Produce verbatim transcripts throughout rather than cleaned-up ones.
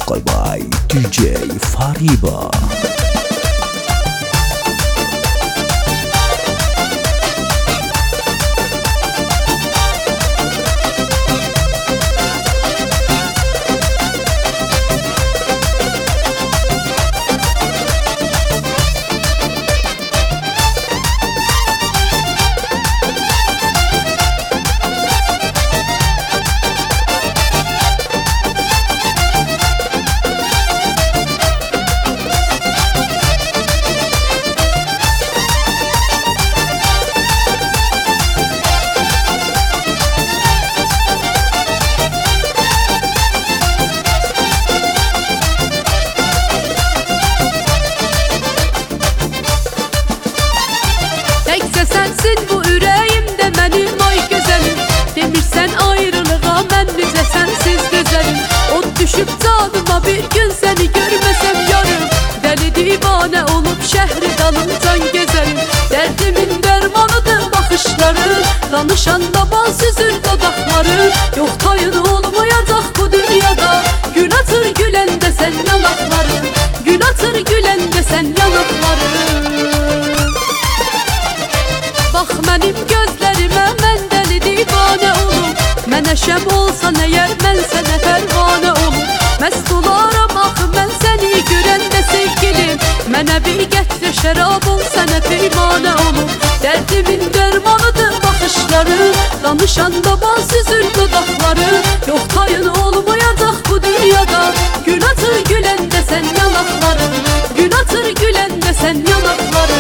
vocal by D J Fariba. Sensin bu ürəyimdə mənim ay gözəlim. Demirsən ayrılığa mən necə sənsiz dözəlim. O düşüb canıma bir gün səni görməsəm yarım. Dəli divanə olub şəhri dalıncan gezərim. Dərdimin dərmanıdır baxışları, danışanda bal süzür dodaqları. Yox tayın olmayacaq bu dünyada, gün atır güləndə sən yanaqları, gün atır güləndə sən yanaqları. Bax mənim gözlərimə mən dəli divanə olub. Mənə şəm olsan əgər mən sənə pərvanə olub. Məst olaram axı mən səni görəndə sevgilim. Mənə bir gətrə şərab ol sənə peymanə olub. Dərdimin dərmanıdır baxışları, danışanda bal süzür dodaqları. Yox tayın olmayacaq bu dünyada, gün atır güləndə sən yanaqları, gün atır güləndə sən yanaqları.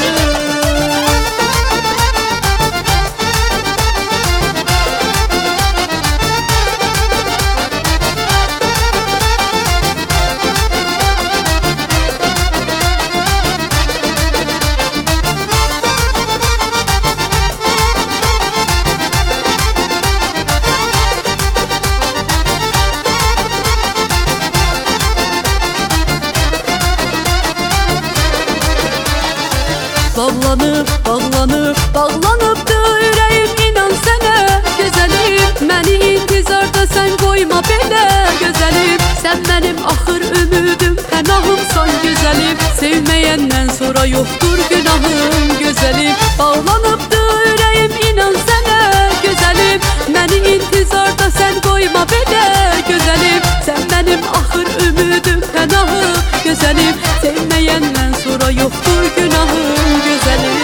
Bağlanıb, bağlanıb, bağlanıbdır ürəyim, inan sənə gözəlim. Məni intizarda sən qoyma belə gözəlim. Sən mənim axır ümüdüm, pənahımsan gözəlim. Sevməyəndən sonra yoxdur günahım gözəlim. Bağlanıbdır ürəyim, inan sənə gözəlim. Məni intizarda sən qoyma belə gözəlim. Sən mənim axır ümüdüm, pənahım gözəlim. Sevməyəndən sonra yoxdur günahım gözəlim.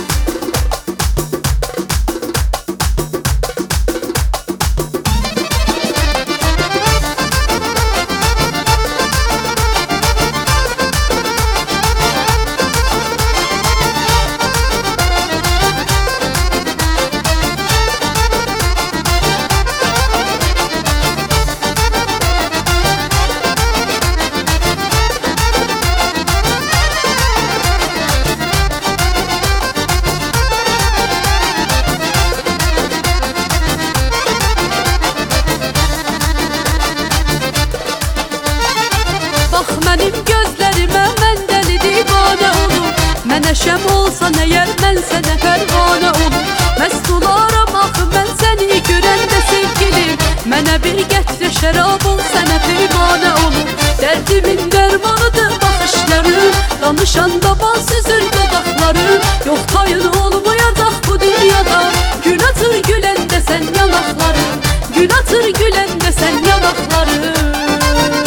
Mənim gözlərimə mən dəli divanə olub. Mənə şəm olsan əgər mən sənə pərvanə olub. Məst olaram axı mən səni görəndə sevgilim. Mənə bir gətrə şərab ol sənə peymanə olub. Dərdimin dərmanıdır baxışları, danışanda bal süzür dodaqları. Yox tayın olmayacaq bu dünyada, gün atır güləndə sən yanaqları, gün atır güləndə sən yanaqları.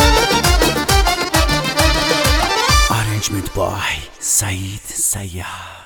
Arrangement by Said Sayyah.